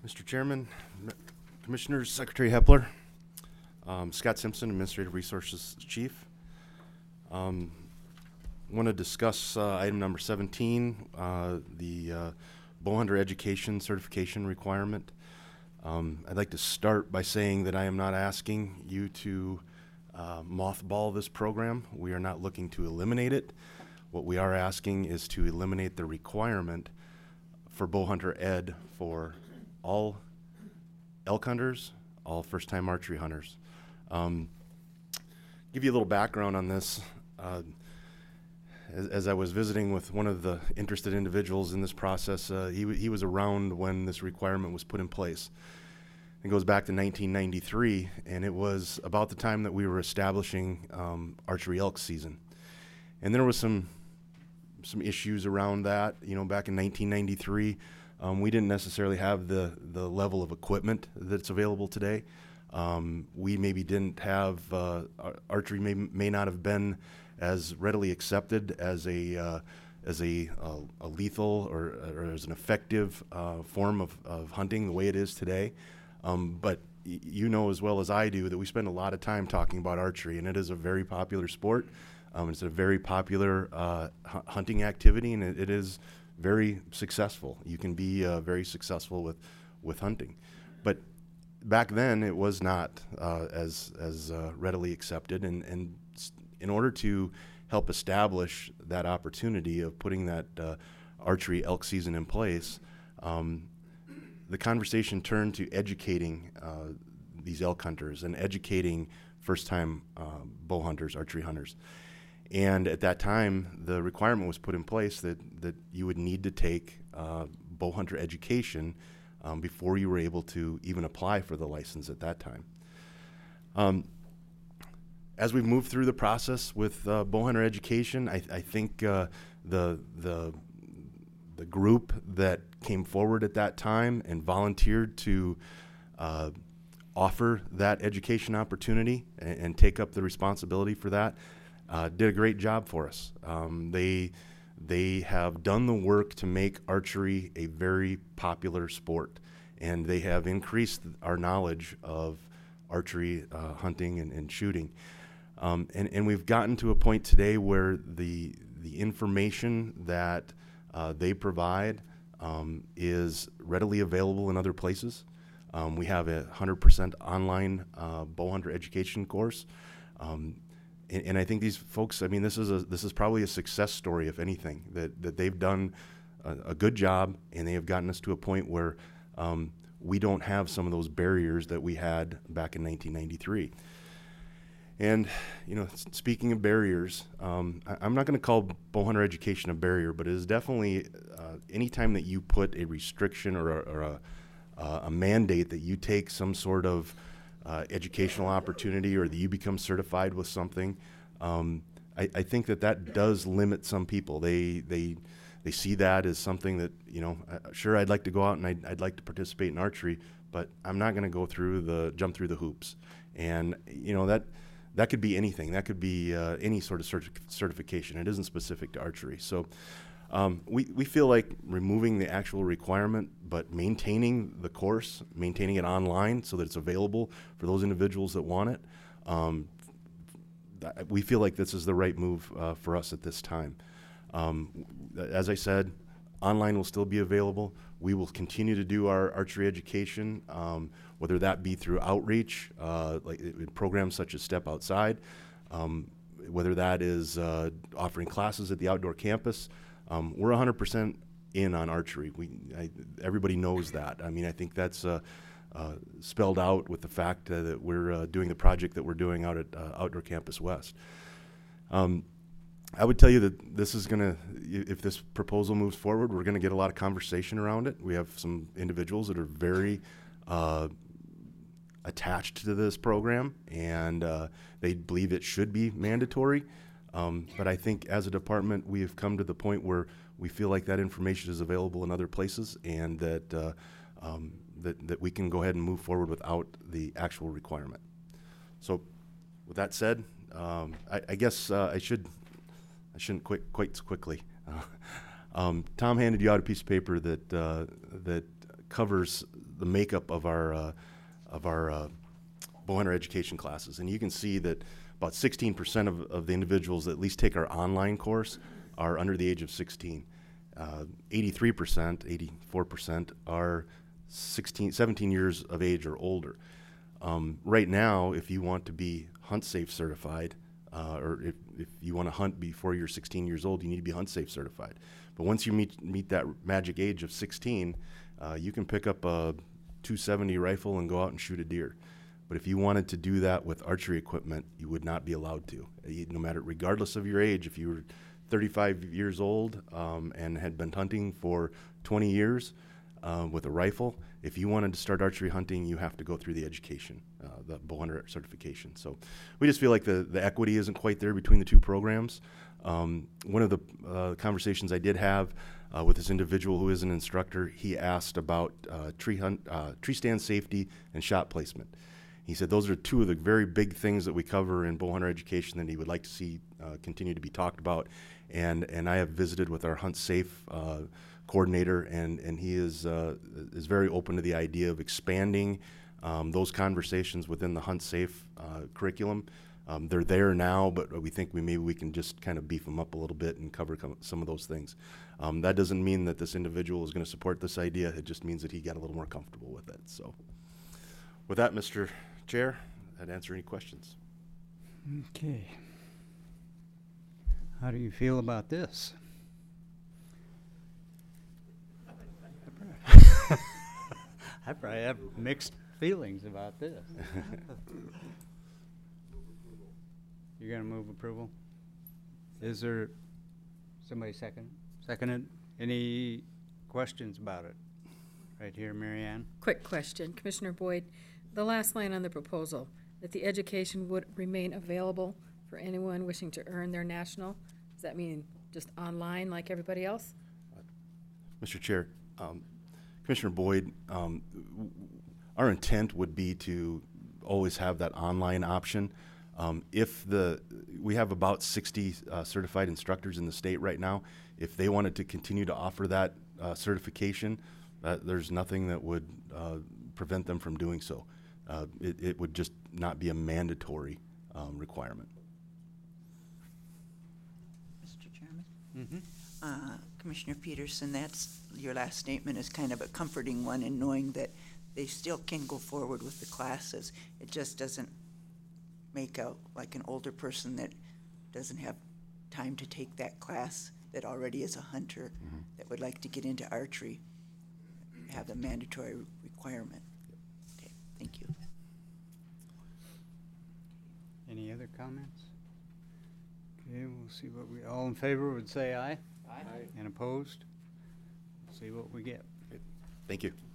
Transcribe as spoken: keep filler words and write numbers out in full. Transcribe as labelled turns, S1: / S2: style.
S1: Mister Chairman, M- Commissioners, Secretary Hepler, um, Scott Simpson, Administrative Resources Chief. Um, want to discuss uh, item number seventeen, uh, the uh, Bowhunter Education Certification Requirement. Um, I'd like to start by saying that I am not asking you to uh, mothball this program. We are not looking to eliminate it. What we are asking is to eliminate the requirement for Bowhunter Ed for all elk hunters, all first-time archery hunters. Um, give you a little background on this. Uh, as, as I was visiting with one of the interested individuals in this process, uh, he, w- he was around when this requirement was put in place. It goes back to nineteen ninety-three, and it was about the time that we were establishing um, archery elk season. And there was some some issues around that. You know, back in nineteen ninety-three, um, we didn't necessarily have the, the level of equipment that's available today. Um, we maybe didn't have, uh, ar- archery may, may not have been as readily accepted as a uh, as a, uh, a lethal or, or as an effective uh, form of, of hunting the way it is today. Um, but y- you know as well as I do that we spend a lot of time talking about archery, and it is a very popular sport. Um, it's a very popular uh, hu- hunting activity, and it, it is very successful. You can be uh, very successful with, with hunting. But back then, it was not uh, as as uh, readily accepted, and, and s- in order to help establish that opportunity of putting that uh, archery elk season in place, um, the conversation turned to educating uh, these elk hunters and educating first-time uh, bow hunters, archery hunters. And at that time, the requirement was put in place that, that you would need to take uh, bow hunter education um, before you were able to even apply for the license at that time. Um, as we've moved through the process with uh, bow hunter education, I, I think uh, the the the group that came forward at that time and volunteered to uh, offer that education opportunity and, and take up the responsibility for that uh, did a great job for us. Um, they they have done the work to make archery a very popular sport, and they have increased our knowledge of archery uh, hunting and, and shooting. Um, and, and we've gotten to a point today where the the information that uh, they provide um, is readily available in other places. Um, we have a one hundred percent online uh, bow hunter education course. Um, and, and I think these folks, I mean, this is a this is probably a success story, if anything, that, that they've done a, a good job, and they have gotten us to a point where um, we don't have some of those barriers that we had back in nineteen ninety-three. And, you know, speaking of barriers, um, I, I'm not going to call bow hunter education a barrier, but it is definitely uh, any time that you put a restriction or a, or a, uh, a mandate that you take some sort of uh, educational opportunity or that you become certified with something, um, I, I think that that does limit some people. They they they see that as something that, you know, uh, sure, I'd like to go out and I'd, I'd like to participate in archery, but I'm not going to go through the jump through the hoops. And, you know, that. That could be anything. That could be uh, any sort of certi- certification. It isn't specific to archery. So um, we, we feel like removing the actual requirement, but maintaining the course, maintaining it online so that it's available for those individuals that want it, um, th- we feel like this is the right move uh, for us at this time. Um, as I said, online will still be available. We will continue to do our archery education, um, whether that be through outreach, uh, like in programs such as Step Outside, um, whether that is uh, offering classes at the outdoor campus. Um, we're one hundred percent in on archery. We, I, everybody knows that. I mean, I think that's uh, uh, spelled out with the fact uh, that we're uh, doing the project that we're doing out at uh, Outdoor Campus West. Um, I would tell you that this is going to, if this proposal moves forward, we're going to get a lot of conversation around it. We have some individuals that are very uh, attached to this program, and uh, they believe it should be mandatory. Um, but I think as a department, we have come to the point where we feel like that information is available in other places, and that uh, um, that, that we can go ahead and move forward without the actual requirement. So with that said, um, I, I guess uh, I should I shouldn't quit quite so quickly. Uh, um, Tom handed you out a piece of paper that uh, that covers the makeup of our uh, of our uh, bow hunter education classes, and you can see that about sixteen percent of, of the individuals that at least take our online course are under the age of sixteen. Uh, eighty-three percent, eighty-four percent are sixteen, seventeen years of age or older. Um, right now, if you want to be Hunt Safe certified, uh, or if, if you want to hunt before you're sixteen years old, you need to be Hunt Safe certified. But once you meet meet that magic age of sixteen, uh, you can pick up a two seventy rifle and go out and shoot a deer. But if you wanted to do that with archery equipment, you would not be allowed to. You, no matter, regardless of your age, if you were thirty-five years old um, and had been hunting for twenty years uh, with a rifle, if you wanted to start archery hunting, you have to go through the education, uh, the bow hunter certification. So we just feel like the, the equity isn't quite there between the two programs. Um, one of the uh, conversations I did have uh, with this individual who is an instructor, he asked about uh, tree hunt, uh, tree stand safety and shot placement. He said those are two of the very big things that we cover in bow hunter education that he would like to see uh, continue to be talked about. And and I have visited with our Hunt Safe uh, coordinator, and and he is uh, is very open to the idea of expanding um, those conversations within the Hunt Safe uh, curriculum. Um, they're there now, but we think we maybe we can just kind of beef them up a little bit and cover some of those things. Um, that doesn't mean that this individual is going to support this idea. It just means that he got a little more comfortable with it. So, with that, Mister Chair, I'd answer any questions.
S2: Okay. How do you feel about this? I probably have mixed feelings about this. You're going to move approval? Is there somebody second? Seconded? Any questions about it? Right here, Mary Ann.
S3: Quick question, Commissioner Boyd. The last line on the proposal, that the education would remain available for anyone wishing to earn their national, does that mean just online like everybody else?
S1: Mister Chair, um, Commissioner Boyd, um, our intent would be to always have that online option. Um, if the, we have about sixty uh, certified instructors in the state right now. If they wanted to continue to offer that uh, certification, uh, there's nothing that would uh, prevent them from doing so. Uh, it, it would just not be a mandatory um, requirement.
S4: Mister Chairman?
S2: Mm-hmm.
S4: Uh, Commissioner Peterson, that's, your last statement is kind of a comforting one in knowing that they still can go forward with the classes. It just doesn't make out like an older person that doesn't have time to take that class that already is a hunter mm-hmm. that would like to get into archery, have the mandatory requirement. Okay, thank you.
S2: Any other comments? Okay, we'll see what we, all in favor would say aye. Aye. And opposed? We'll see what we get.
S1: Thank you.